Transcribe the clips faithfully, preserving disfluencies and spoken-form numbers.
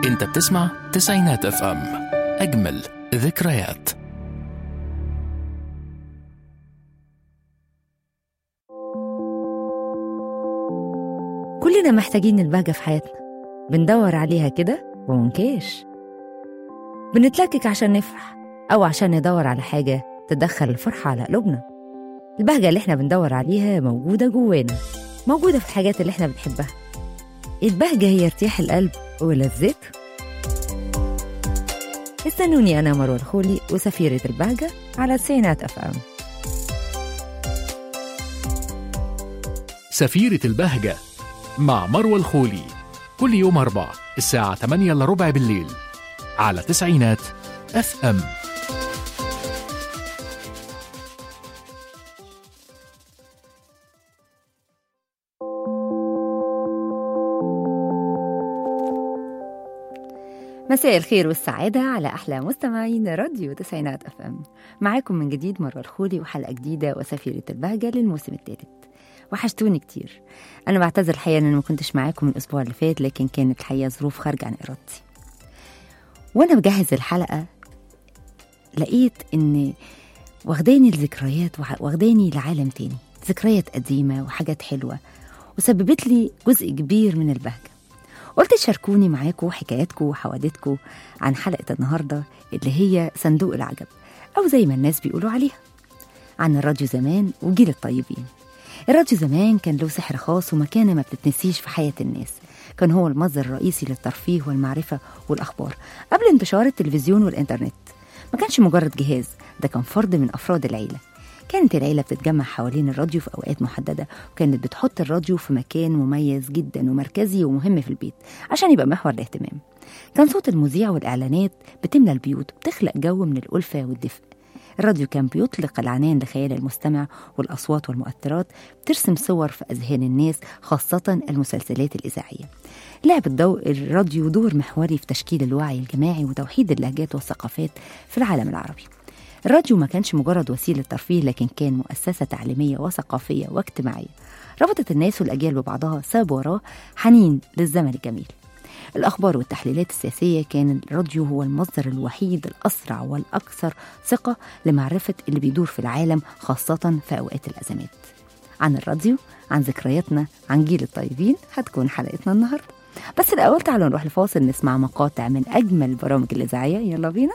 انت بتسمع تسعينات اف ام، اجمل ذكريات. كلنا محتاجين البهجة في حياتنا، بندور عليها كده ومنكاش، بنتلكك عشان نفرح أو عشان ندور على حاجة تدخل الفرحة على قلوبنا. البهجة اللي احنا بندور عليها موجودة جوانا، موجودة في الحاجات اللي احنا بنحبها. البهجة هي ارتياح القلب ولذته. استنوني أنا مروة الخولي وسفيرة البهجة على تسعينات اف ام. سفيرة البهجة مع مروة الخولي، كل يوم أربع الساعة ثمانية إلا ربع بالليل على تسعينات اف ام. مساء الخير والسعادة على أحلى مستمعين راديو تسعينات اف ام. معاكم من جديد مروة الخولي وحلقة جديدة وسفيرة البهجة للموسم الثالث. وحشتوني كتير. أنا بعتذر الحقيقة أن ما كنتش معاكم من الأسبوع اللي فات، لكن كانت الحقيقة ظروف خارجة عن إرادتي. وأنا بجهز الحلقة لقيت أن واخداني الذكريات واخداني لعالم تاني، ذكريات قديمة وحاجات حلوة، وسببت لي جزء كبير من البهجة. قلت تشاركوني معاكم حكاياتكم وحوادثكم عن حلقة النهاردة اللي هي صندوق العجب، أو زي ما الناس بيقولوا عليها، عن الراديو زمان وجيل الطيبين. الراديو زمان كان له سحر خاص ومكانة ما بتتنسيش في حياة الناس. كان هو المصدر الرئيسي للترفيه والمعرفة والأخبار قبل انتشار التلفزيون والإنترنت. ما كانش مجرد جهاز، ده كان فرد من أفراد العيلة. كانت العيلة بتتجمع حوالين الراديو في أوقات محددة، وكانت بتحط الراديو في مكان مميز جدا ومركزي ومهم في البيت عشان يبقى محور الاهتمام. كان صوت المذيع والإعلانات بتملى البيوت وبتخلق جو من الألفة والدفء. الراديو كان بيطلق العنان لخيال المستمع، والأصوات والمؤثرات بترسم صور في أذهان الناس، خاصة المسلسلات الإذاعية. لعب الضوء الراديو دور محوري في تشكيل الوعي الجماعي وتوحيد اللهجات والثقافات في العالم العربي. الراديو ما كانش مجرد وسيلة ترفيه، لكن كان مؤسسة تعليمية وثقافية واجتماعية ربطت الناس والأجيال ببعضها، ساب وراه حنين للزمن الجميل. الأخبار والتحليلات السياسية كان الراديو هو المصدر الوحيد الأسرع والأكثر ثقة لمعرفة اللي بيدور في العالم، خاصة في أوقات الأزمات. عن الراديو، عن ذكرياتنا، عن جيل الطيبين هتكون حلقتنا النهاردة. بس الأول تعالوا نروح لفاصل نسمع مقاطع من أجمل البرامج الإذاعية. يلا بينا.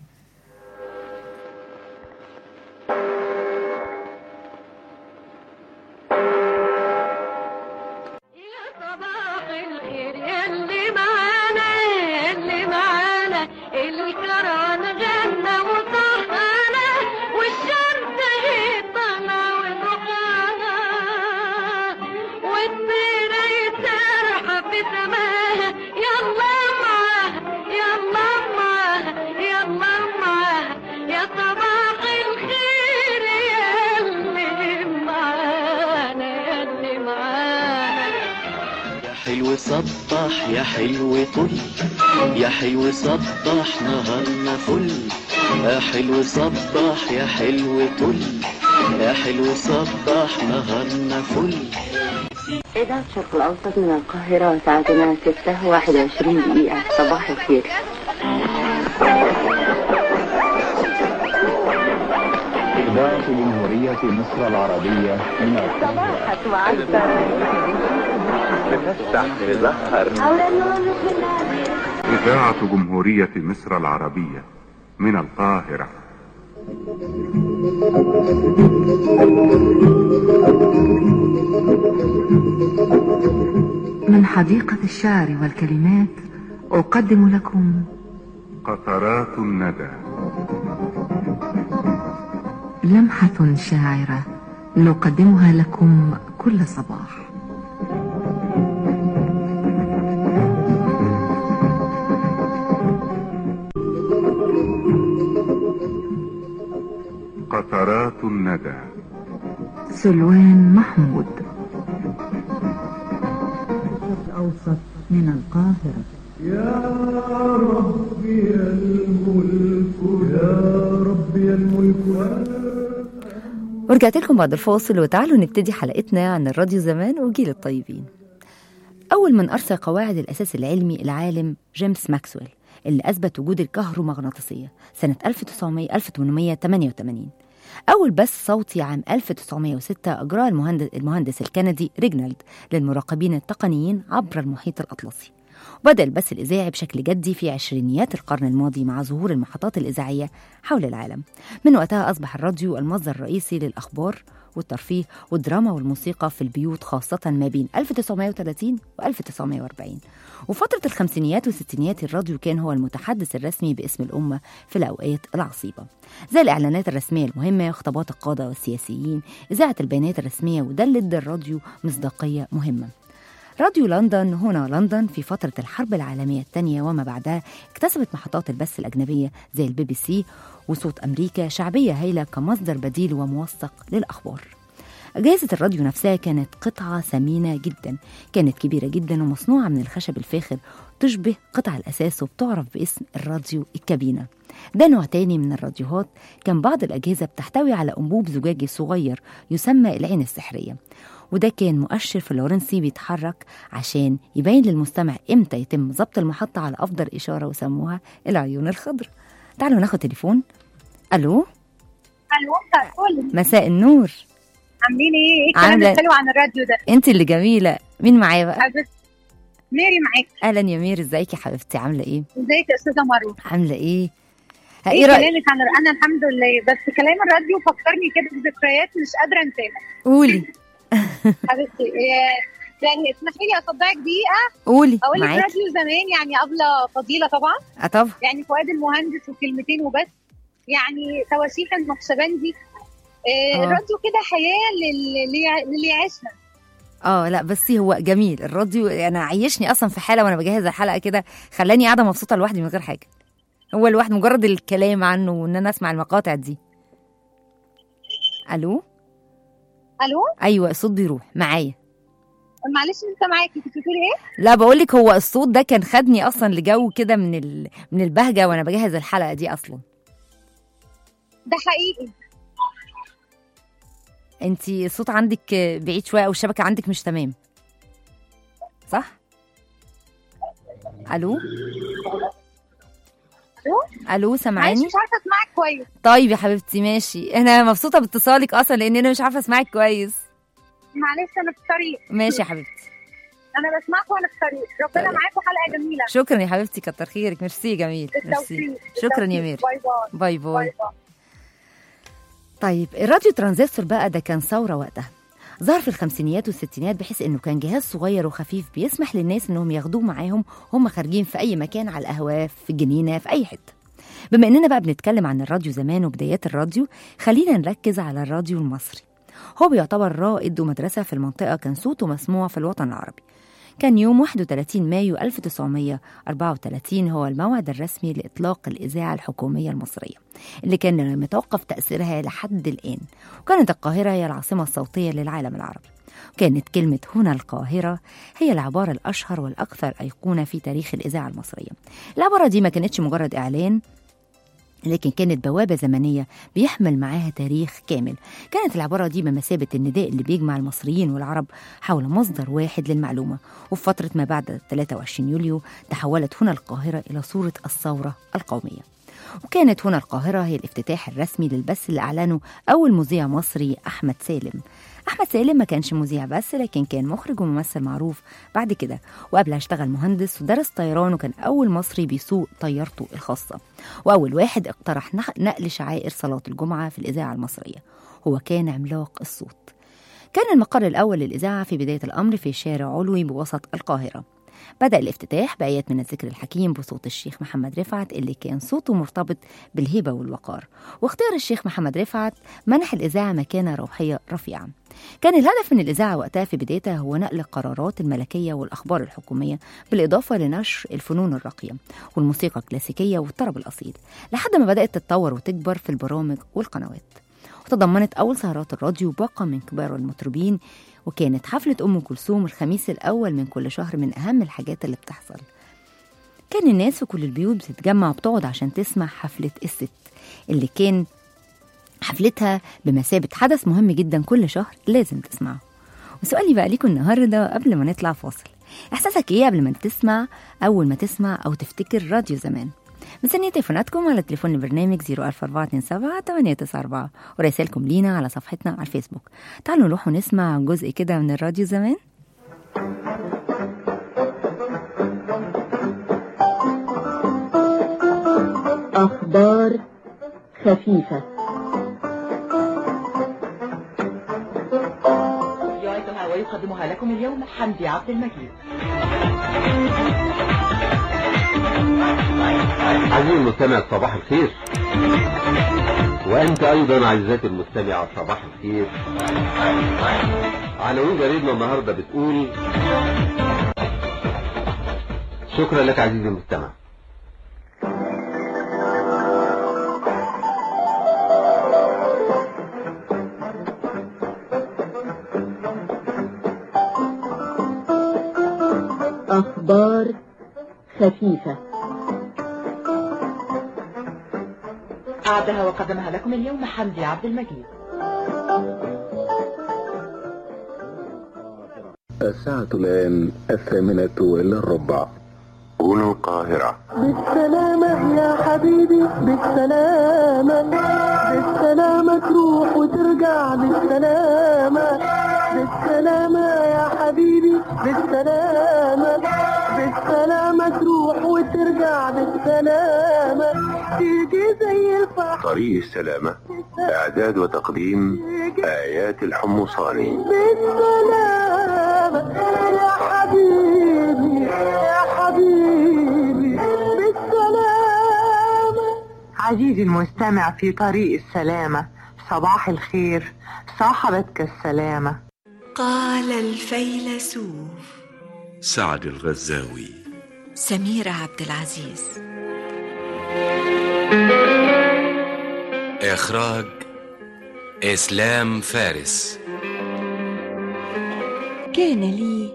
حلو صبح يا حلو طل، يا حلو صبح نهارنا فل، يا حلو صبح يا حلو طل، يا حلو صبح نهارنا فل. إذاعة الشرق الأوسط من القاهرة، ساعتنا ستة واحد وعشرين دقيقة. صباح الخير. إذاعة جمهورية مصر العربية من صباحك وعسى بنفتح نزهر. إذاعة جمهورية مصر العربية من القاهرة. من حديقة الشعر والكلمات أقدم لكم قطرات الندى، لمحة شاعرة نقدمها لكم كل صباح. قطرات الندى، سلوان محمود. الأوسط من القاهرة. يا ربي الملك، يا ربي الملك. ورجعت لكم بعد الفاصل، وتعالوا نبتدي حلقتنا عن الراديو زمان وجيل الطيبين. أول من أرسى قواعد الأساس العلمي العالم جيمس ماكسويل اللي أثبت وجود الكهرومغناطيسية سنة ألف وثمانمائة وثمانية وثمانين. أول بث صوتي عام ألف وتسعمائة وستة أجراه المهندس, المهندس الكندي ريجنالد للمراقبين التقنيين عبر المحيط الأطلسي. وبدأ البث الإذاعي بشكل جدي في عشرينيات القرن الماضي مع ظهور المحطات الإذاعية حول العالم. من وقتها أصبح الراديو المصدر الرئيسي للأخبار والترفيه والدراما والموسيقى في البيوت، خاصة ما بين ألف وتسعمائة وثلاثين و ألف وتسعمائة وأربعين. وفترة الخمسينيات والستينيات الراديو كان هو المتحدث الرسمي باسم الأمة في الأوقات العصيبة، زي الإعلانات الرسمية المهمة وخطابات القادة والسياسيين، إذاعة البيانات الرسمية، وده اللي ادى الراديو مصداقية مهمة. راديو لندن هنا لندن في فترة الحرب العالمية الثانية وما بعدها اكتسبت محطات البث الأجنبية زي البي بي سي وصوت أمريكا شعبية هائلة كمصدر بديل وموثق للأخبار. أجهزة الراديو نفسها كانت قطعة ثمينة جدا، كانت كبيرة جدا ومصنوعة من الخشب الفاخر، تشبه قطع الأساس وبتعرف باسم الراديو الكابينة. ده نوع تاني من الراديوهات. كان بعض الأجهزة بتحتوي على أنبوب زجاجي صغير يسمى العين السحرية، وده كان مؤشر فلورنسي بيتحرك عشان يبين للمستمع إمتى يتم ضبط المحطة على أفضل إشارة، وسموها العيون الخضر. تعالوا ناخد تليفون. ألو. ألو، مساء مساء النور. عاملين ايه؟ ايه الكلام الحلو عن الراديو ده؟ انت اللي جميلة. مين معايا بقى؟ حبيبتي ميري معاك. أهلا يا ميري، ازيك يا حبيبتي؟ عاملة ايه؟ ازيك يا أستاذة مروة؟ عاملة ايه؟ ايه كلامك عن انا الحمد لله، بس كلام الراديو فكرني كده بذكريات مش قادرة انساها. قولي. حبيبتي يعني اسمحي لي اصدقك دقيقة. قولي. اقول لك راديو زمان يعني قبل فضيلة طبعا. اه طبعا. يعني فؤاد المهندس وكلمتين وبس، يعني تواشيح النقشبندي. آه الراديو كده حياة للي للي يعيشها. اه لا بس هو جميل الراديو، انا عيشني اصلا في حالة وانا بجهز الحلقة كده، خلاني قاعدة مبسوطة لوحدي من غير حاجة. هو الواحد مجرد الكلام عنه وان انا اسمع المقاطع دي. الو. الو. ايوه الصوت بيروح معايا. معلش انت معاكي كنت بتقولي ايه؟ لا بقول لك هو الصوت ده كان خدني اصلا لجو كده من ال... من البهجة وانا بجهز الحلقة دي اصلا. ده حقيقي. انتي الصوت عندك بعيد شويه او الشبكه عندك مش تمام، صح؟ الو. الو. الو سامعاني؟ مش عارفه اسمعك كويس. طيب يا حبيبتي ماشي، انا مبسوطه باتصالك اصلا لان انا مش عارفه اسمعك كويس. معلش انا في الطريق. ماشي يا حبيبتي. انا بسمعك وانا في الطريق. ربنا طيب. معاكم حلقه جميله. شكرا يا حبيبتي، كتر خيرك. ميرسي جميل. ميرسي. شكرا يا ميري. باي باي. باي باي. طيب الراديو ترانزستور بقى ده كان ثورة وقتها، ظهر في الخمسينيات والستينات بحيث انه كان جهاز صغير وخفيف بيسمح للناس انهم ياخدوه معاهم هم خارجين في اي مكان، على القهوة، في الجنينة، في اي حتة. بما اننا بقى بنتكلم عن الراديو زمان وبدايات الراديو، خلينا نركز على الراديو المصري. هو بيعتبر رائد ومدرسة في المنطقة، كان صوته مسموع في الوطن العربي. كان يوم واحد وثلاثين مايو ألف وتسعمائة وأربعة وثلاثين هو الموعد الرسمي لإطلاق الإذاعة الحكومية المصرية اللي كان متوقف تأثيرها لحد الآن، وكانت القاهرة هي العاصمة الصوتية للعالم العربي. كانت كلمة هنا القاهرة هي العبارة الأشهر والأكثر أيقونة في تاريخ الإذاعة المصرية. العبارة دي ما كانتش مجرد إعلان، لكن كانت بوابة زمنية بيحمل معاها تاريخ كامل. كانت العبارة دي بمثابة النداء اللي بيجمع المصريين والعرب حول مصدر واحد للمعلومة. وفي فترة ما بعد ثلاثة وعشرين يوليو تحولت هنا القاهرة إلى صورة الثورة القومية، وكانت هنا القاهرة هي الافتتاح الرسمي للبث اللي أعلنه أول مذيع مصري أحمد سالم. أحمد سالم ما كانش مذيع بس، لكن كان مخرج وممثل معروف بعد كده، وقبلها اشتغل مهندس ودرس طيران، وكان أول مصري بيسوق طيارته الخاصة، وأول واحد اقترح نقل شعائر صلاة الجمعة في الإذاعة المصرية. هو كان عملاق الصوت. كان المقر الأول للإذاعة في بداية الأمر في شارع علوي بوسط القاهرة. بدأ الافتتاح بآيات من الذكر الحكيم بصوت الشيخ محمد رفعت اللي كان صوته مرتبط بالهبة والوقار، واختيار الشيخ محمد رفعت منح الإذاعة مكانة روحية رفيعة. كان الهدف من الإذاعة وقتها في بدايتها هو نقل القرارات الملكية والأخبار الحكومية، بالإضافة لنشر الفنون الراقية والموسيقى الكلاسيكية والطرب الأصيل، لحد ما بدأت تتطور وتكبر في البرامج والقنوات. وتضمنت أول سهرات الراديو باقة من كبار المطربين، وكانت حفلة أم كلثوم الخميس الأول من كل شهر من أهم الحاجات اللي بتحصل. كان الناس في كل البيوت بتتجمع وبتقعد عشان تسمع حفلة الست، اللي كان حفلتها بمثابة حدث مهم جدا كل شهر لازم تسمعه. وسؤالي بقى ليكم النهاردة قبل ما نطلع فاصل، إحساسك إيه قبل ما تسمع أول ما تسمع أو تفتكر راديو زمان؟ مستنية تليفوناتكم على تليفون البرنامج صفر ألف أربعة اتنين سبعة تمانية تسعة أربعة ورسائلكم لينا على صفحتنا على الفيسبوك. تعالوا نروح ونسمع جزء كده من الراديو زمان. أخبار خفيفة. ويقدمها لكم اليوم حمدي عبد المجيد. عزيزي المستمع صباح الخير، وأنت أيضا عزيزاتي المستمعة صباح الخير. عناوين جريدنا النهاردة بتقول: شكرا لك عزيزي المستمع. أخبار خفيفة. أعدها وقدمها لكم اليوم حمدي عبد المجيد. الساعة الآن الثامنة إلا الربع. هنا القاهرة. بالسلامة يا حبيبي، بالسلامة بالسلامة تروح وترجع بالسلامة، بالسلامة يا حبيبي، بالسلامة بالسلامة تروح وترجع بالسلامة، تيجي زي الفحم. طريق السلامة، إعداد وتقديم آيات الحمصاني. بالسلامة يا حبيبي يا حبيبي، بالسلامة. عزيزي المستمع في طريق السلامة، صباح الخير، صاحبتك السلامة. قال الفيلسوف سعد الغزاوي. سميرة عبد العزيز. إخراج إسلام فارس. كان لي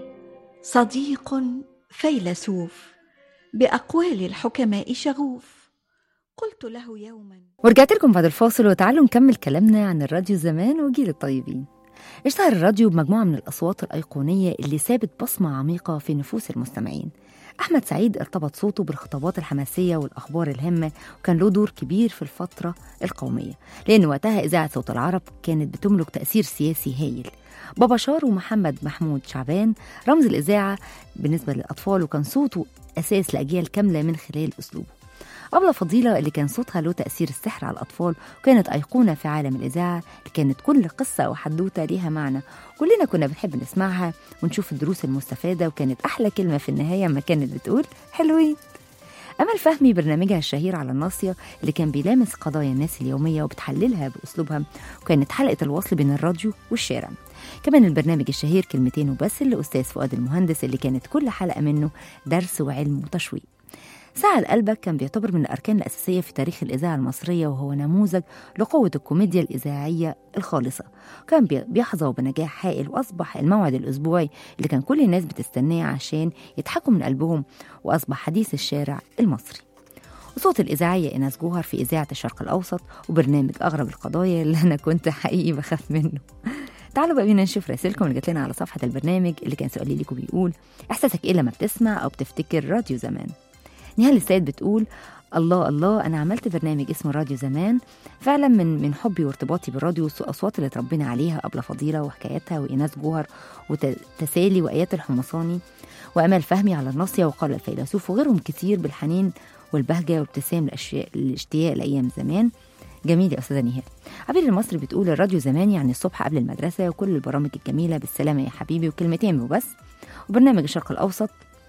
صديق فيلسوف بأقوال الحكماء شغوف، قلت له يوما. ورجعت لكم بعد الفاصل، وتعالوا نكمل كلامنا عن الراديو زمان وجيل الطيبين. اشتهر الراديو بمجموعة من الأصوات الأيقونية اللي سابت بصمة عميقة في نفوس المستمعين. أحمد سعيد ارتبط صوته بالخطابات الحماسية والأخبار الهامة، وكان له دور كبير في الفترة القومية، لأن وقتها إذاعة صوت العرب كانت بتملك تأثير سياسي هايل. بابا شار ومحمد محمود شعبان رمز الإذاعة بالنسبة للأطفال، وكان صوته أساس لأجيال كاملة من خلال أسلوبه. أبلة فضيلة اللي كان صوتها له تأثير السحر على الأطفال، وكانت أيقونة في عالم الإذاعة، اللي كانت كل قصة أو حدوتة ليها معنى، كلنا كنا بنحب نسمعها ونشوف الدروس المستفادة، وكانت أحلى كلمة في النهاية ما كانت بتقول حلوين. أمل فهمي برنامجها الشهير على الناصية اللي كان بيلامس قضايا الناس اليومية وبتحللها بأسلوبها، وكانت حلقة الوصل بين الراديو والشارع. كمان البرنامج الشهير كلمتين وبس اللي أستاذ فؤاد المهندس، اللي كانت كل حلقة منه درس وعلم وتشويق. سعد قلبك كان بيعتبر من الأركان الأساسية في تاريخ الإذاعة المصرية، وهو نموذج لقوة الكوميديا الإذاعية الخالصة، كان بيحظى بنجاح هائل، وأصبح الموعد الأسبوعي اللي كان كل الناس بتستناه عشان يضحكوا من قلبهم، وأصبح حديث الشارع المصري. وصوت الإذاعية إيناس جوهر في إذاعة الشرق الأوسط، وبرنامج أغرب القضايا اللي أنا كنت حقيقي بخاف منه. تعالوا بقى بينا نشوف رسائلكم اللي جات لنا على صفحة البرنامج، اللي كان سؤالي ليكم بيقول: إحساسك إيه لما بتسمع أو بتفتكر راديو زمان؟ نهال السيد بتقول: الله الله، أنا عملت برنامج اسمه راديو زمان، فعلا من من حبي وارتباطي بالراديو والأصوات اللي تربينا عليها، أبلة فضيلة وحكاياتها، وإيناس جوهر وتسالي وآيات الحمصاني وأمل فهمي على الناصية، وقال الفيلسوف، وغيرهم كتير بالحنين والبهجة والابتسام الاشتياق لأيام زمان. جميل يا أستاذة نهال. عبير المصري بتقول: الراديو زمان يعني الصبح قبل المدرسة، وكل البرامج الجميلة، بالسلامة يا حبيبي، وكلمتين وبس، وبرنامج الشرق الأوسط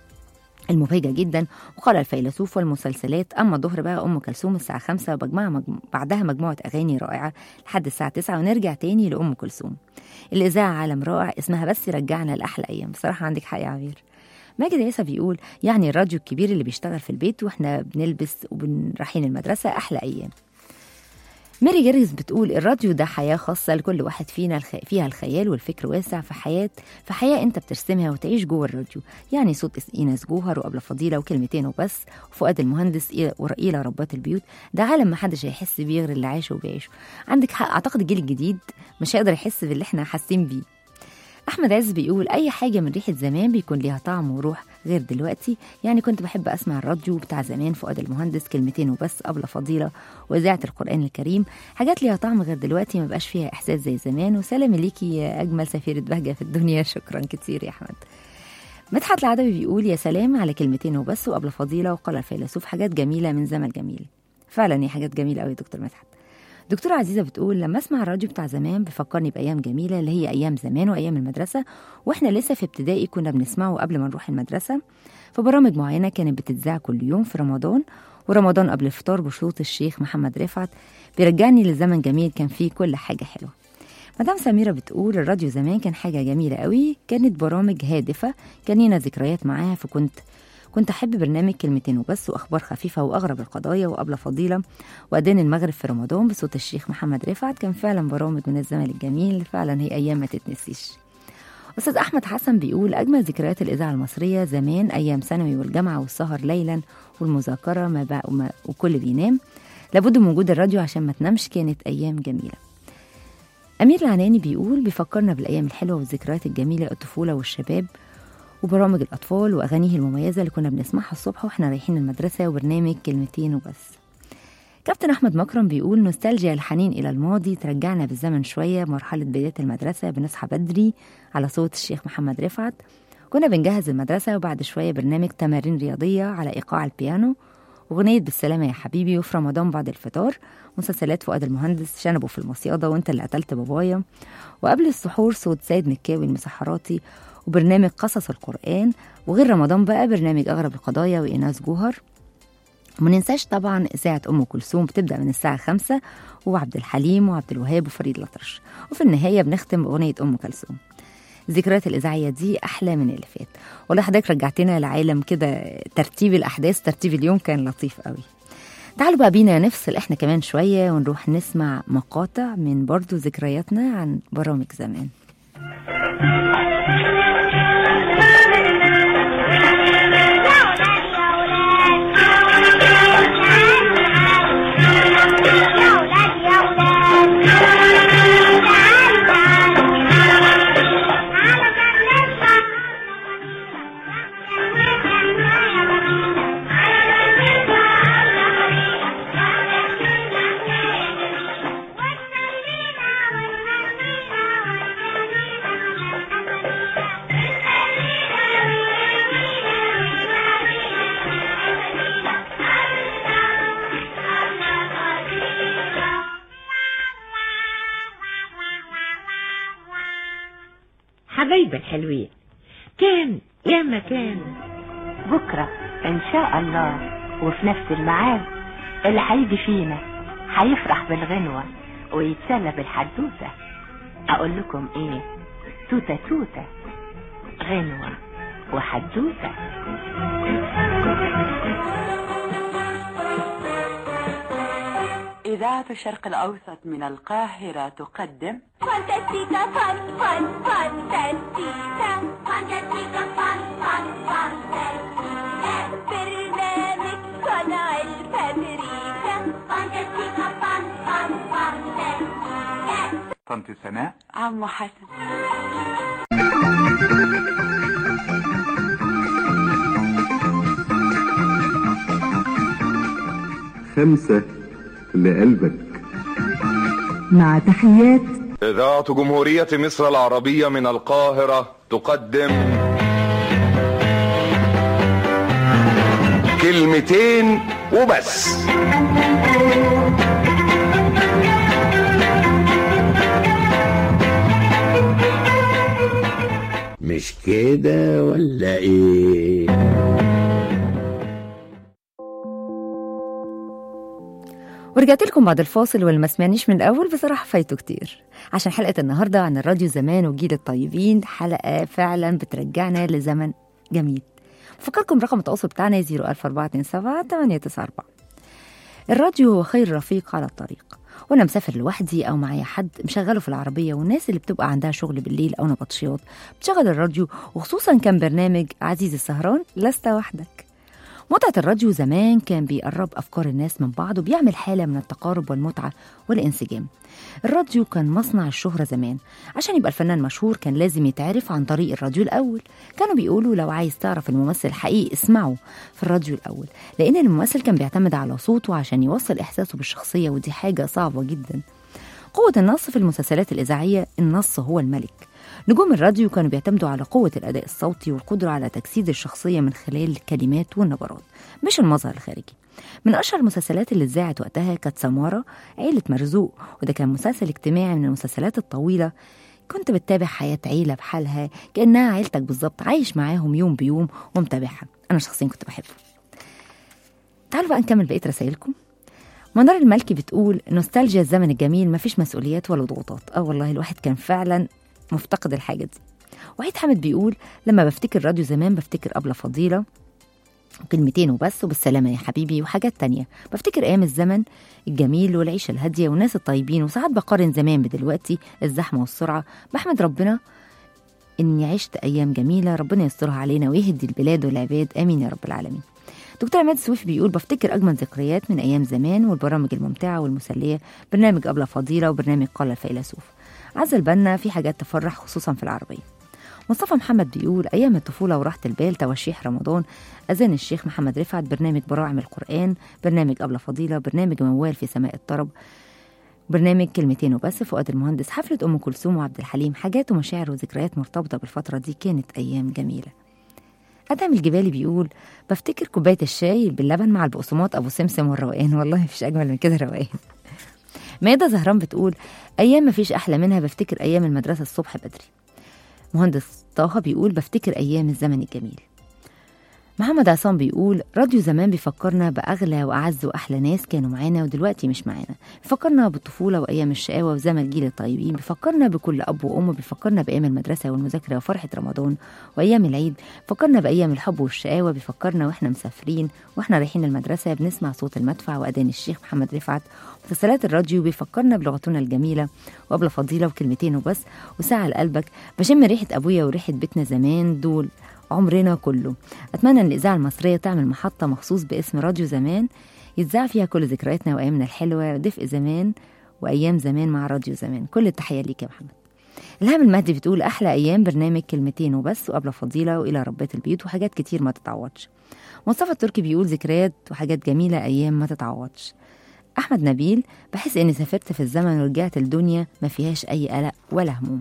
المبهجة جدا. وقال الفيلسوف: والمسلسلات، أما الظهر بقى أم كلثوم الساعة خمسة، وبجمع مجم... بعدها مجموعة أغاني رائعة لحد الساعة تسعة، ونرجع تاني لأم كلثوم. الإذاعة عالم رائع، اسمها بس رجعنا لأحلى أيام. بصراحة عندك حق يا عبير. ماجد عيسى بيقول: يعني الراديو الكبير اللي بيشتغل في البيت وإحنا بنلبس وبنرايحين المدرسة، أحلى أيام. ماري جيرجز بتقول: الراديو ده حياة خاصة لكل واحد فينا، الخ... فيها الخيال والفكر واسع، في حياة في حياة انت بترسمها وتعيش جوه الراديو، يعني صوت إيناس جوهر وأبلة فضيلة وكلمتين وبس وفؤاد المهندس ورقيلة ربات البيوت، ده عالم ما حدش هيحس بيه غير اللي عايشه وبيعيشه. عندك حق، اعتقد الجيل الجديد مش هيقدر يحس باللي احنا حاسين بيه. أحمد عز بيقول أي حاجة من ريحة زمان بيكون ليها طعم وروح غير دلوقتي. يعني كنت بحب أسمع الراديو بتاع زمان، فؤاد المهندس، كلمتين وبس، أبلة فضيلة، وإذاعة القرآن الكريم، حاجات ليها طعم غير دلوقتي ما بقاش فيها إحساس زي زمان. وسلام ليكي يا أجمل سفيرة بهجة في الدنيا. شكرا كتير يا أحمد. مدحت العدوي بيقول يا سلام على كلمتين وبس وأبلة فضيلة وقال الفيلسوف، حاجات جميلة من زمن جميل. فعلا هي حاجات جميلة قوي دكتور مدحت. دكتورة عزيزة بتقول لما اسمع الراديو بتاع زمان بفكرني بأيام جميلة اللي هي أيام زمان وأيام المدرسة، وإحنا لسه في ابتدائي كنا بنسمعه قبل ما نروح المدرسة. فبرامج معينة كانت بتتذاع كل يوم في رمضان، ورمضان قبل الفطار بصوت الشيخ محمد رفعت بيرجعني لزمن جميل كان فيه كل حاجة حلوة. مدام سميرة بتقول الراديو زمان كان حاجة جميلة قوي، كانت برامج هادفة، كان لينا ذكريات معاها. فكنت كنت أحب برنامج كلمتين وبس وأخبار خفيفة وأغرب القضايا وأبلة فضيلة وأذان المغرب في رمضان بصوت الشيخ محمد رفعت. كان فعلا برامج من الزمن الجميل، فعلا هي أيام ما تتنسيش. أستاذ أحمد حسن بيقول أجمل ذكريات الإذاعة المصرية زمان أيام ثانوي والجامعة والسهر ليلا والمذاكرة ما بقى وما وكل بينام، لابد من وجود الراديو عشان ما تنامش، كانت أيام جميلة. أمير العناني بيقول بيفكرنا بالأيام الحلوة والذكريات الجميلة، الطفولة والشباب وبرامج الأطفال وأغانيه المميزة اللي كنا بنسمعها الصبح وإحنا رايحين المدرسة، وبرنامج كلمتين وبس. كابتن أحمد مكرم بيقول نوستالجيا الحنين إلى الماضي ترجعنا بالزمن شوية، مرحلة بداية المدرسة بنصحى بدري على صوت الشيخ محمد رفعت، كنا بنجهز المدرسة وبعد شوية برنامج تمارين رياضية على إيقاع البيانو، أغنية بالسلامة يا حبيبي، وفي رمضان بعد الفطار مسلسلات فؤاد المهندس، شنبه في المصيادة، وانت اللي قتلت بابايا، وقبل السحور صوت سيد مكاوي المسحراتي وبرنامج قصص القرآن، وغير رمضان بقى برنامج أغرب القضايا وإيناس جوهر. وما ننساش طبعا إذاعة أم كلثوم بتبدأ من الساعة خمسة، وعبد الحليم وعبد الوهاب وفريد الأطرش، وفي النهاية بنختم بأغنية أم كلثوم. الذكريات الإذاعية دي أحلى من اللي فات. والله حضرتك رجعتنا لعالم كده، ترتيب الأحداث ترتيب اليوم كان لطيف قوي. تعالوا بقى بينا نفصل إحنا كمان شوية ونروح نسمع مقاطع من برضو ذكرياتنا عن برامج زمان. حبايب الحلوين، كان يا مكان بكرة إن شاء الله وفي نفس الميعاد اللي هيجي فينا هيفرح بالغنوة ويتسلى بالحدوثة. أقول لكم إيه؟ توتة توتة، غنوة وحدوثة. إذاعة الشرق الأوسط من القاهرة تقدم فانتاستيكا فان فان فانتاستيكا فانتاستيكا فان فان فانتاستيكا برنامج صنع الفابريكا فانتاستيكا فان فان فانتاستيكا. طنط سناء، عمو حسن. خمسة لقلبك. مع تحيات إذاعة جمهورية مصر العربية من القاهرة تقدم كلمتين وبس. مش كده ولا ايه؟ ورجعت لكم بعد الفاصل، واللي ما سمعنيش من الأول بصراحة فايته كتير، عشان حلقة النهاردة عن الراديو زمان وجيل الطيبين، حلقة فعلا بترجعنا لزمن جميل. بفكركم رقم التواصل بتاعنا صفر ألف أربعة اتنين سبعة تمانية تسعة أربعة. الراديو هو خير رفيق على الطريق، وانا مسافر لوحدي او معايا حد مشغله في العربيه، والناس اللي بتبقى عندها شغل بالليل او نبطشيات بتشغل الراديو، وخصوصا كان برنامج عزيز السهران لست وحدك. متعة الراديو زمان كان بيقرب أفكار الناس من بعض وبيعمل حالة من التقارب والمتعة والانسجام. الراديو كان مصنع الشهرة زمان، عشان يبقى الفنان مشهور كان لازم يتعرف عن طريق الراديو الأول. كانوا بيقولوا لو عايز تعرف الممثل الحقيقي اسمعه في الراديو الأول، لأن الممثل كان بيعتمد على صوته عشان يوصل إحساسه بالشخصية، ودي حاجة صعبة جدا. قوة النص في المسلسلات الإذاعية، النص هو الملك. نجوم الراديو كانوا بيعتمدوا على قوة الأداء الصوتي والقدرة على تجسيد الشخصية من خلال الكلمات والنبرات مش المظهر الخارجي. من أشهر المسلسلات اللي اتذاعت وقتها كانت سمارة عيلة مرزوق، وده كان مسلسل اجتماعي من المسلسلات الطويلة. كنت بتتابع حياة عيلة بحالها كأنها عيلتك بالظبط، عايش معاهم يوم بيوم ومتابعها. أنا شخصيا كنت بحبه. تعالوا بقى نكمل بقية رسائلكم. منار الملكي بتقول نوستالجيا الزمن الجميل، مفيش مسؤوليات ولا ضغوطات. اه والله الواحد كان فعلا مفتقد الحاجة دي. وعيد حامد بيقول لما بفتكر راديو زمان بفتكر أبلة فضيلة وكلمتين وبس وبالسلامة يا حبيبي وحاجات تانية. بفتكر أيام الزمن الجميل والعيشة الهادية والناس الطيبين، وساعات بقارن زمان بدلوقتي الزحمة والسرعة. بحمد ربنا إني عشت أيام جميلة، ربنا يسترها علينا ويهدي البلاد والعباد، آمين يا رب العالمين. دكتور عماد السويفي بيقول بفتكر أجمل ذكريات من أيام زمان والبرامج الممتعة والمسلية، برنامج أبلة فضيلة وبرنامج قال الفيلسوف. عزل بالنا في حاجات تفرح خصوصا في العربية. مصطفى محمد بيقول أيام الطفولة وراحة البال، تواشيح رمضان، أذان الشيخ محمد رفعت، برنامج براعم القرآن، برنامج أبلة فضيلة، برنامج موال في سماء الطرب، برنامج كلمتين وبس، فؤاد المهندس، حفلة أم كلثوم وعبد الحليم. حاجات ومشاعر وذكريات مرتبطة بالفترة دي، كانت أيام جميلة. أدم الجبالي بيقول بفتكر كوباية الشاي باللبن مع البقسماط أبو سمسم والروقان، والله مفيش أجمل من كده روقان. مايدة زهران بتقول أيام مفيش أحلى منها، بفتكر أيام المدرسة الصبح بدري. مهندس طه بيقول بفتكر أيام الزمن الجميل. محمد عصام بيقول راديو زمان بيفكرنا بأغلى وأعز وأحلى ناس كانوا معانا ودلوقتي مش معانا، بيفكرنا بالطفولة وأيام الشقاوة وزمن جيل الطيبين، بيفكرنا بكل أب وأم، بيفكرنا بأيام المدرسة والمذاكرة وفرحة رمضان وأيام العيد، بيفكرنا بأيام الحب والشقاوة، بيفكرنا وإحنا مسافرين وإحنا رايحين المدرسة بنسمع صوت المدفع وأذان الشيخ محمد رفعت. مسلسلات الراديو بيفكرنا بلغتنا الجميلة وأبلة فضيلة وكلمتين وبس وساعة لقلبك، بشم ريحة أبويا وريحة بيتنا زمان، دول عمرنا كله. أتمنى أن الإذاعة المصرية تعمل محطة مخصوص باسم راديو زمان يتذاع فيها كل ذكرياتنا وأيامنا الحلوة، دفء زمان وأيام زمان مع راديو زمان. كل التحية ليك يا محمد. الهام المهدي بتقول أحلى أيام برنامج كلمتين وبس وأبلة فضيلة وإلى ربات البيوت وحاجات كتير ما تتعوضش. مصطفى التركي بيقول ذكريات وحاجات جميلة أيام ما تتعوضش. أحمد نبيل بحس إني سافرت في الزمن ورجعت الدنيا ما فيهاش أي قلق ولا هموم.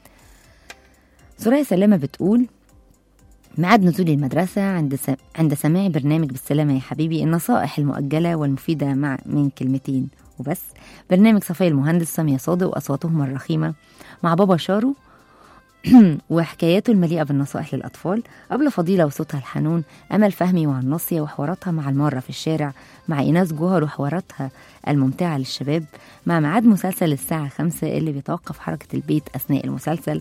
سوريا سلامة بتقول ميعاد نزولي المدرسة عند سم... عند سماع برنامج بالسلامة يا حبيبي، النصائح المؤجلة والمفيدة مع من كلمتين وبس، برنامج صفي المهندس سامية صادق وأصواتهم الرخيمة مع بابا شارو وحكاياته المليئة بالنصائح للأطفال، أبلة فضيلة وصوتها الحنون، أمل فهمي مع الناصية وحواراتها مع المارة في الشارع، مع إيناس جوهر وحواراتها الممتعة للشباب، مع ميعاد مسلسل الساعة خمسة اللي بيتوقف حركة البيت أثناء المسلسل.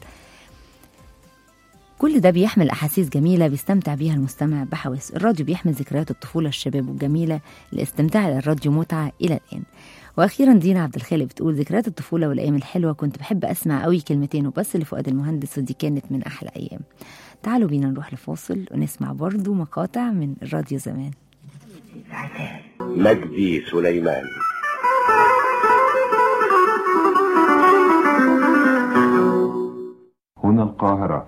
كل ده بيحمل أحاسيس جميلة بيستمتع بيها المستمع بحواس. الراديو بيحمل ذكريات الطفولة الشباب والجميلة، الاستمتاع للراديو متعة إلى الآن. وأخيرا دينا عبد الخالق بتقول ذكريات الطفولة والأيام الحلوة، كنت بحب أسمع قوي كلمتين وبس لفؤاد المهندس ودي كانت من أحلى أيام. تعالوا بينا نروح لفاصل ونسمع برضو مقاطع من الراديو زمان. مجدي سليمان. هنا القاهرة.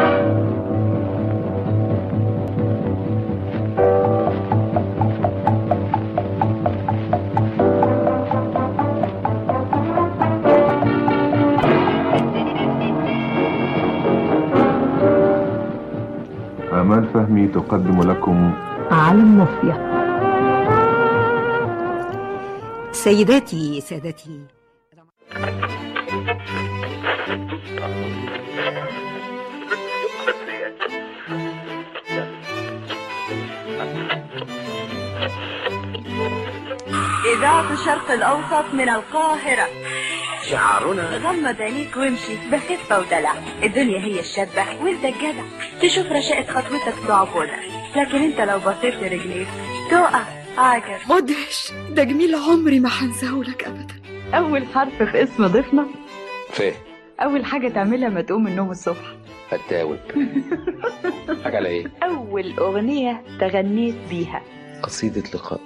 آمال فهمي تقدم لكم عالم مفيا. سيداتي سادتي، إذاعة الشرق الأوسط من القاهرة. شعارنا غمض عينيك وامشي بخفة ودلع، الدنيا هي الشبح وانت الجدع، تشوف رشاقة خطوتك صعبونة، لكن انت لو بصيت لرجليك تقع عاجر. مدهش، ده جميل عمري ما هنساهولك أبدا. أول حرف في اسم ضيفنا ف. أول حاجة تعملها ما تقوم من النوم الصبح فتاوي. حاجة على ايه؟ أول أغنية تغنيت بيها قصيدة لقاء.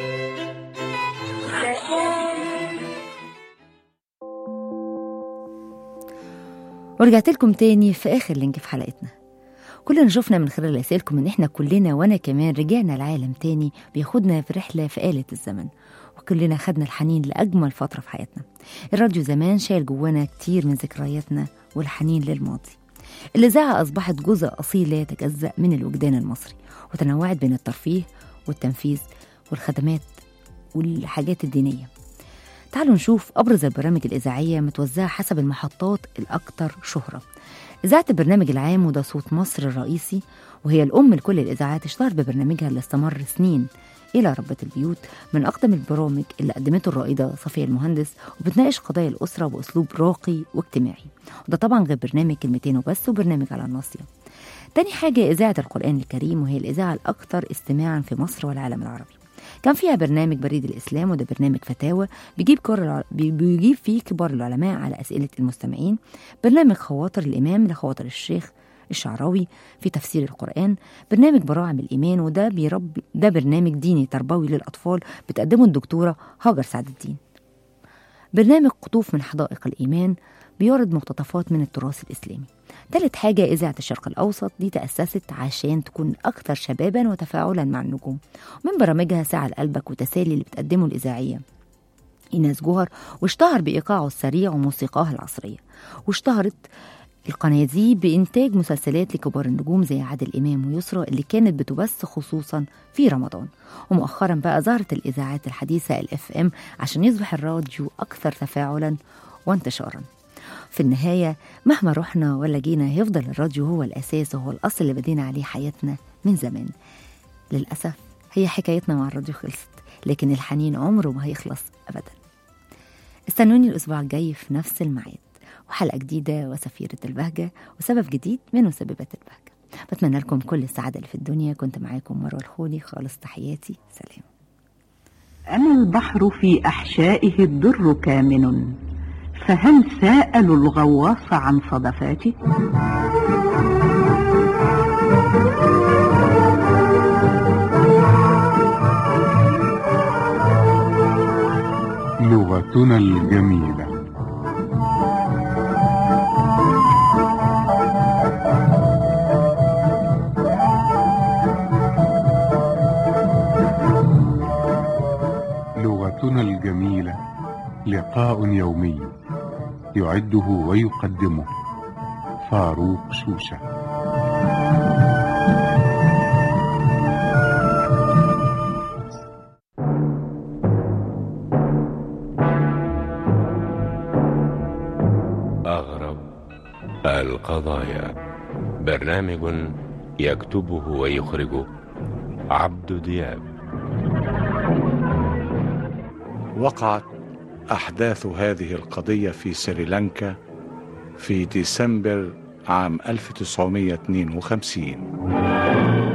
ورجعت لكم تاني في آخر لينك في حلقتنا. كلنا شفنا من خلال رسائلكم إن إحنا كلنا وأنا كمان رجعنا لعالم تاني بياخدنا في رحلة في آلة الزمن، وكلنا خدنا الحنين لأجمل فترة في حياتنا. الراديو زمان شايل جوانا كتير من ذكرياتنا والحنين للماضي. الإذاعة أصبحت جزء أصيل لا يتجزأ من الوجدان المصري، وتنوعت بين الترفيه والتنفيذ والخدمات والحاجات الدينية. تعالوا نشوف أبرز البرامج الإذاعية متوزعة حسب المحطات الأكثر شهرة. إذاعة البرنامج العام وده صوت مصر الرئيسي، وهي الأم لكل الإذاعات، اشتهر ببرنامجها اللي استمر سنين إلى ربة البيوت، من أقدم البرامج اللي قدمته الرائدة صفية المهندس، وبتناقش قضايا الأسرة بأسلوب راقي واجتماعي. وده طبعا غير برنامج كلمتين وبس وبرنامج على الناصية. تاني حاجة إذاعة القرآن الكريم، وهي الإذاعة الأكثر استماعا في مصر والعالم العربي. كان فيها برنامج بريد الإسلام، وده برنامج فتاوى بيجيب, كر... بيجيب فيه كبار العلماء على أسئلة المستمعين. برنامج خواطر الإمام لخواطر الشيخ الشعراوي في تفسير القرآن. برنامج براعم الإيمان، وده بيرب... ده برنامج ديني تربوي للأطفال بتقدمه الدكتورة هاجر سعد الدين. برنامج قطوف من حدائق الإيمان بيورد مقتطفات من التراث الإسلامي. ثالث حاجة إذاعة الشرق الأوسط، دي تأسست عشان تكون أكثر شبابا وتفاعلا مع النجوم. من برامجها ساعة لقلبك وتسالي اللي بتقدمه الإذاعية إيناس جوهر، واشتهر بإيقاعه السريع وموسيقاه العصرية. واشتهرت القناة دي بإنتاج مسلسلات لكبار النجوم زي عادل إمام ويسرى اللي كانت بتبث خصوصا في رمضان. ومؤخرا بقى ظهرت الإذاعات الحديثة الإف إم عشان يصبح الراديو أكثر تفاعلا وانتشارا. في النهاية مهما رحنا ولا جينا هيفضل الراديو هو الأساس وهو الأصل اللي بدينا عليه حياتنا من زمان. للأسف هي حكايتنا مع الراديو خلصت، لكن الحنين عمره ما هيخلص أبدا. استنوني الأسبوع الجاي في نفس الميعاد وحلقة جديدة وسفيرة البهجة وسبب جديد من مسببات البهجة. بتمنى لكم كل السعادة اللي في الدنيا. كنت معاكم مروة الخولي، خالص تحياتي، سلام. أنا البحر في أحشائه الدر كامن، فهل سألوا الغواص عن صدفاتي؟ لغتنا الجميلة. لغتنا الجميلة لقاء يومي يعده ويقدمه فاروق شوشة. أغرب القضايا، برنامج يكتبه ويخرجه عبد دياب. وقعت أحداث هذه القضية في سريلانكا في ديسمبر عام ألف وتسعمائة واثنين وخمسين.